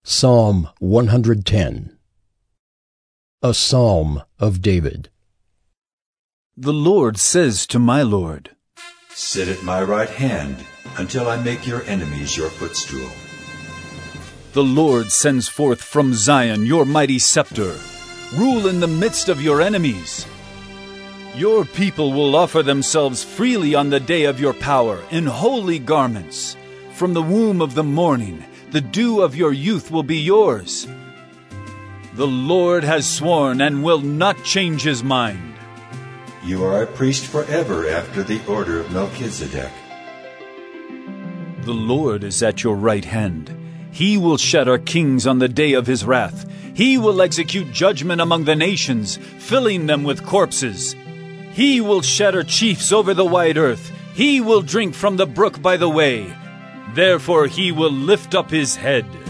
Psalm 110. A Psalm of David. The Lord says to my Lord, "Sit at my right hand until I make your enemies your footstool." The Lord sends forth from Zion your mighty scepter. Rule in the midst of your enemies. Your people will offer themselves freely on the day of your power in holy garments. From the womb of the morning, the dew of your youth will be yours. The Lord has sworn and will not change his mind. You are a priest forever after the order of Melchizedek. The Lord is at your right hand. He will shatter kings on the day of his wrath. He will execute judgment among the nations, filling them with corpses. He will shatter chiefs over the wide earth. He will drink from the brook by the way. Therefore he will lift up his head.